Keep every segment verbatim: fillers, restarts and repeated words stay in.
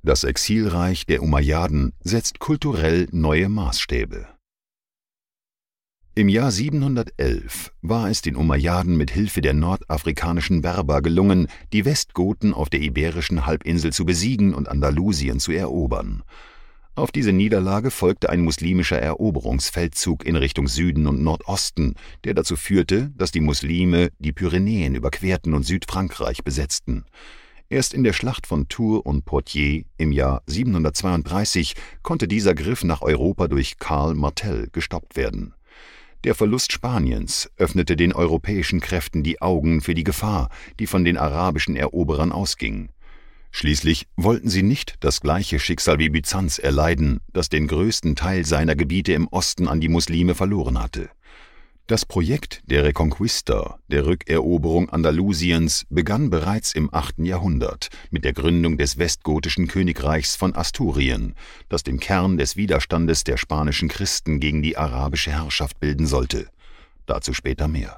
Das Exilreich der Umayyaden setzt kulturell neue Maßstäbe. Im Jahr siebenhundertelf war es den Umayyaden mit Hilfe der nordafrikanischen Berber gelungen, die Westgoten auf der Iberischen Halbinsel zu besiegen und Andalusien zu erobern. Auf diese Niederlage folgte ein muslimischer Eroberungsfeldzug in Richtung Süden und Nordosten, der dazu führte, dass die Muslime die Pyrenäen überquerten und Südfrankreich besetzten. Erst in der Schlacht von Tours und Poitiers im Jahr siebenhundertzweiunddreißig konnte dieser Griff nach Europa durch Karl Martel gestoppt werden. Der Verlust Spaniens öffnete den europäischen Kräften die Augen für die Gefahr, die von den arabischen Eroberern ausging. Schließlich wollten sie nicht das gleiche Schicksal wie Byzanz erleiden, das den größten Teil seiner Gebiete im Osten an die Muslime verloren hatte. Das Projekt der Reconquista, der Rückeroberung Andalusiens, begann bereits im achten Jahrhundert mit der Gründung des westgotischen Königreichs von Asturien, das den Kern des Widerstandes der spanischen Christen gegen die arabische Herrschaft bilden sollte. Dazu später mehr.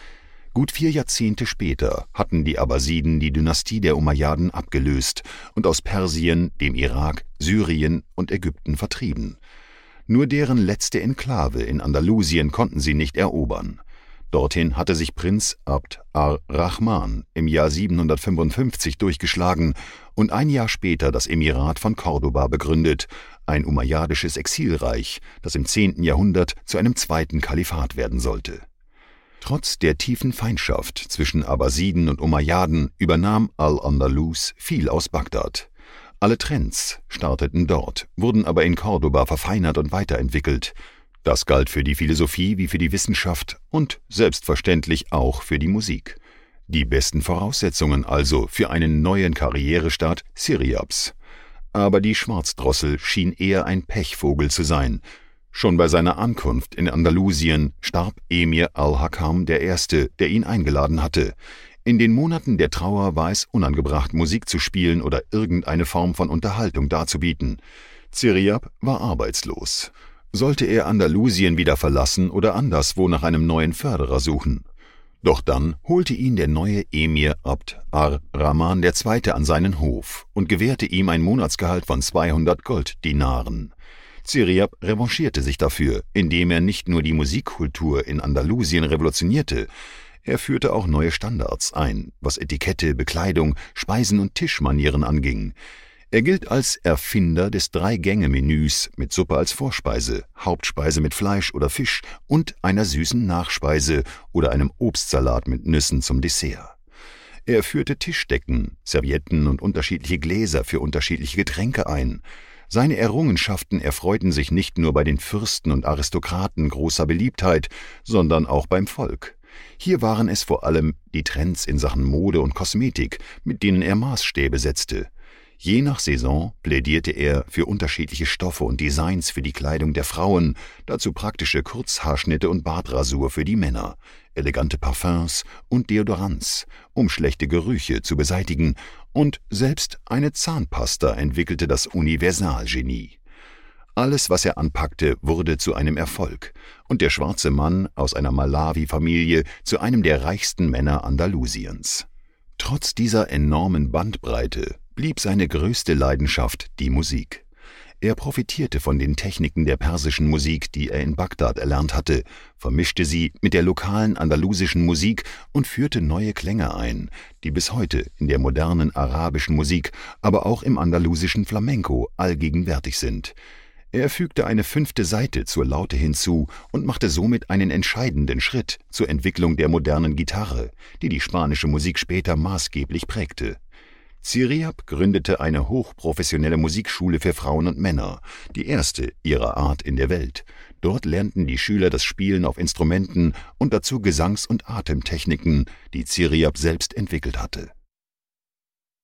Gut vier Jahrzehnte später hatten die Abbasiden die Dynastie der Umayyaden abgelöst und aus Persien, dem Irak, Syrien und Ägypten vertrieben. Nur deren letzte Enklave in Andalusien konnten sie nicht erobern. Dorthin hatte sich Prinz Abd ar-Rahman im Jahr siebenhundertfünfundfünfzig durchgeschlagen und ein Jahr später das Emirat von Cordoba begründet, ein umayyadisches Exilreich, das im zehnten Jahrhundert zu einem zweiten Kalifat werden sollte. Trotz der tiefen Feindschaft zwischen Abbasiden und Umayyaden übernahm al-Andalus viel aus Bagdad. Alle Trends starteten dort, wurden aber in Cordoba verfeinert und weiterentwickelt. Das galt für die Philosophie wie für die Wissenschaft und selbstverständlich auch für die Musik. Die besten Voraussetzungen also für einen neuen Karrierestart Ziryabs. Aber die Schwarzdrossel schien eher ein Pechvogel zu sein. Schon bei seiner Ankunft in Andalusien starb Emir al-Hakam der Erste, der ihn eingeladen hatte. In den Monaten der Trauer war es unangebracht, Musik zu spielen oder irgendeine Form von Unterhaltung darzubieten. Ziryab war arbeitslos. Sollte er Andalusien wieder verlassen oder anderswo nach einem neuen Förderer suchen? Doch dann holte ihn der neue Emir Abd ar-Rahman der Zweite an seinen Hof und gewährte ihm ein Monatsgehalt von zweihundert Golddinaren. Ziryab revanchierte sich dafür, indem er nicht nur die Musikkultur in Andalusien revolutionierte, er führte auch neue Standards ein, was Etikette, Bekleidung, Speisen und Tischmanieren anging. Er gilt als Erfinder des Drei-Gänge-Menüs mit Suppe als Vorspeise, Hauptspeise mit Fleisch oder Fisch und einer süßen Nachspeise oder einem Obstsalat mit Nüssen zum Dessert. Er führte Tischdecken, Servietten und unterschiedliche Gläser für unterschiedliche Getränke ein. Seine Errungenschaften erfreuten sich nicht nur bei den Fürsten und Aristokraten großer Beliebtheit, sondern auch beim Volk. Hier waren es vor allem die Trends in Sachen Mode und Kosmetik, mit denen er Maßstäbe setzte. Je nach Saison plädierte er für unterschiedliche Stoffe und Designs für die Kleidung der Frauen, dazu praktische Kurzhaarschnitte und Bartrasur für die Männer, elegante Parfums und Deodorants, um schlechte Gerüche zu beseitigen, und selbst eine Zahnpasta entwickelte das Universalgenie. Alles, was er anpackte, wurde zu einem Erfolg, und der schwarze Mann aus einer Malawi-Familie zu einem der reichsten Männer Andalusiens. Trotz dieser enormen Bandbreite blieb seine größte Leidenschaft die Musik. Er profitierte von den Techniken der persischen Musik, die er in Bagdad erlernt hatte, vermischte sie mit der lokalen andalusischen Musik und führte neue Klänge ein, die bis heute in der modernen arabischen Musik, aber auch im andalusischen Flamenco allgegenwärtig sind. Er fügte eine fünfte Saite zur Laute hinzu und machte somit einen entscheidenden Schritt zur Entwicklung der modernen Gitarre, die die spanische Musik später maßgeblich prägte. Ziryab gründete eine hochprofessionelle Musikschule für Frauen und Männer, die erste ihrer Art in der Welt. Dort lernten die Schüler das Spielen auf Instrumenten und dazu Gesangs- und Atemtechniken, die Ziryab selbst entwickelt hatte.